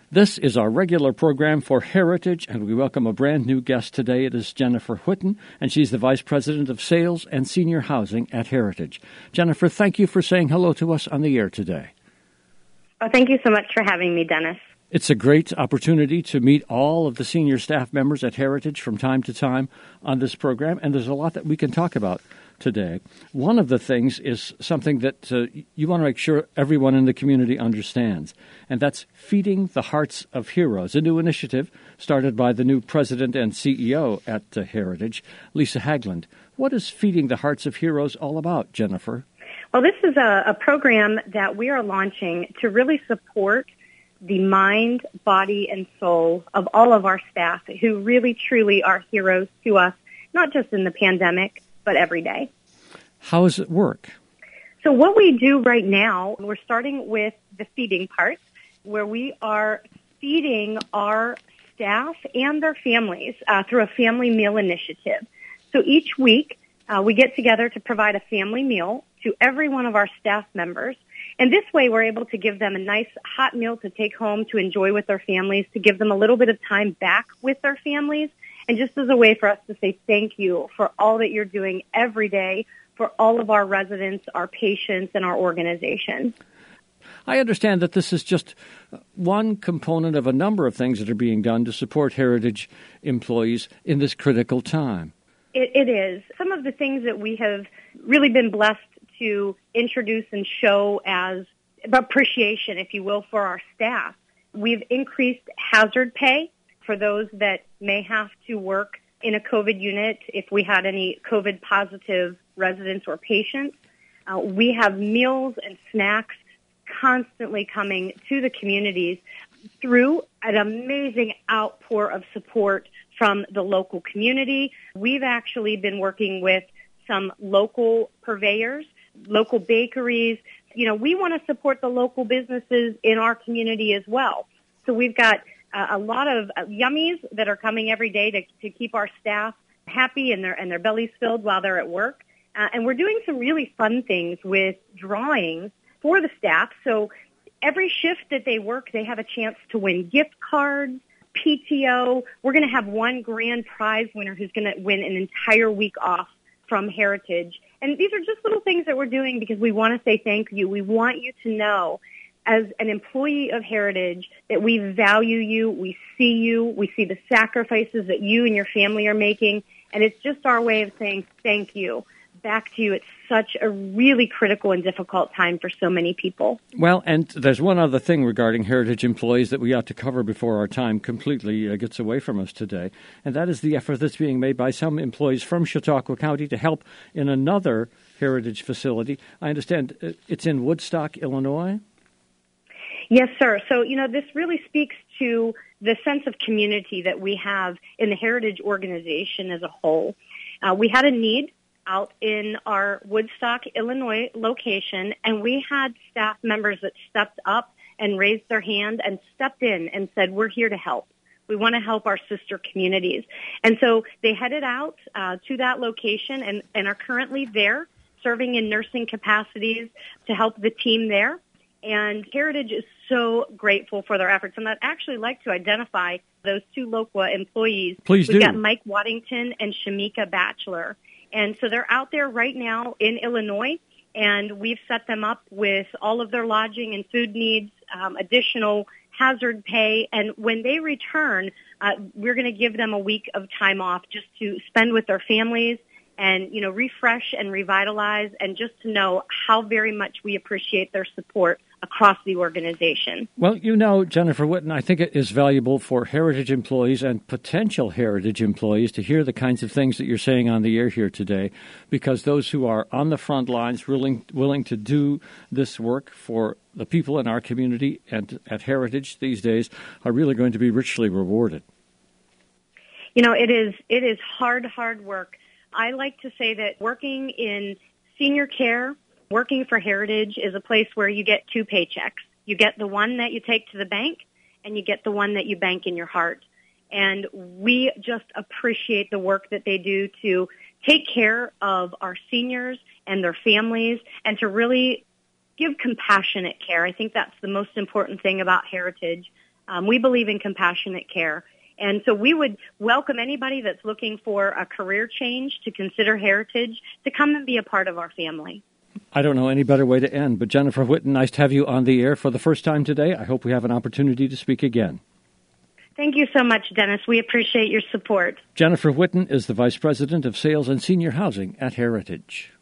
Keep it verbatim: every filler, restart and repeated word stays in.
This is our regular program for Heritage, and we welcome a brand new guest today. It is Jennifer Whitten, and she's the Vice President of Sales and Senior Housing at Heritage. Jennifer, thank you for saying hello to us on the air today. Oh, thank you so much for having me, Dennis. It's a great opportunity to meet all of the senior staff members at Heritage from time to time on this program, and there's a lot that we can talk about today. One of the things is something that uh, you want to make sure everyone in the community understands, and that's Feeding the Hearts of Heroes, a new initiative started by the new president and C E O at uh, Heritage, Lisa Haglund. What is Feeding the Hearts of Heroes all about, Jennifer? Well, this is a, a program that we are launching to really support the mind, body, and soul of all of our staff who really, truly are heroes to us, not just in the pandemic, but every day. How does it work? So what we do right now, we're starting with the feeding part, where we are feeding our staff and their families uh, through a family meal initiative. So each week, uh, we get together to provide a family meal to every one of our staff members. And this way, we're able to give them a nice hot meal to take home to enjoy with their families, to give them a little bit of time back with their families, and just as a way for us to say thank you for all that you're doing every day for all of our residents, our patients, and our organization. I understand that this is just one component of a number of things that are being done to support Heritage employees in this critical time. It, it is. Some of the things that we have really been blessed to introduce and show as appreciation, if you will, for our staff. We've increased hazard pay for those that may have to work in a COVID unit if we had any COVID positive residents or patients. Uh, we have meals and snacks constantly coming to the communities through an amazing outpour of support from the local community. We've actually been working with some local purveyors, local bakeries. You know, we want to support the local businesses in our community as well. So we've got uh, a lot of uh, yummies that are coming every day to, to keep our staff happy and their and their bellies filled while they're at work. Uh, and we're doing some really fun things with drawings for the staff. So every shift that they work, they have a chance to win gift cards, P T O. We're going to have one grand prize winner who's going to win an entire week off from Heritage. And these are just little things that we're doing because we want to say thank you. We want you to know, as an employee of Heritage, that we value you, we see you, we see the sacrifices that you and your family are making, and it's just our way of saying thank you back to you. It's such a really critical and difficult time for so many people. Well, and there's one other thing regarding Heritage employees that we ought to cover before our time completely uh, gets away from us today, and that is the effort that's being made by some employees from Chautauqua County to help in another Heritage facility. I understand it's in Woodstock, Illinois? Yes, sir. So, you know, this really speaks to the sense of community that we have in the Heritage organization as a whole. Uh, we had a need out in our Woodstock, Illinois location, and we had staff members that stepped up and raised their hand and stepped in and said, we're here to help. We want to help our sister communities. And so they headed out uh, to that location and, and are currently there serving in nursing capacities to help the team there. And Heritage is so grateful for their efforts. And I'd actually like to identify those two local employees. Please We've do. got Mike Waddington and Shamika Batchelor. And so they're out there right now in Illinois, and we've set them up with all of their lodging and food needs, um, additional hazard pay. And when they return, uh, we're going to give them a week of time off just to spend with their families and, you know, refresh and revitalize, and just to know how very much we appreciate their support across the organization. Well, you know, Jennifer Whitten, I think it is valuable for Heritage employees and potential Heritage employees to hear the kinds of things that you're saying on the air here today, because those who are on the front lines willing, willing to do this work for the people in our community and at Heritage these days are really going to be richly rewarded. You know, it is it is hard, hard work. I like to say that working in senior care, working for Heritage is a place where you get two paychecks. You get the one that you take to the bank, and you get the one that you bank in your heart. And we just appreciate the work that they do to take care of our seniors and their families, and to really give compassionate care. I think that's the most important thing about Heritage. Um, we believe in compassionate care. And so we would welcome anybody that's looking for a career change to consider Heritage to come and be a part of our family. I don't know any better way to end, but Jennifer Whitten, nice to have you on the air for the first time today. I hope we have an opportunity to speak again. Thank you so much, Dennis. We appreciate your support. Jennifer Whitten is the Vice President of Sales and Senior Housing at Heritage.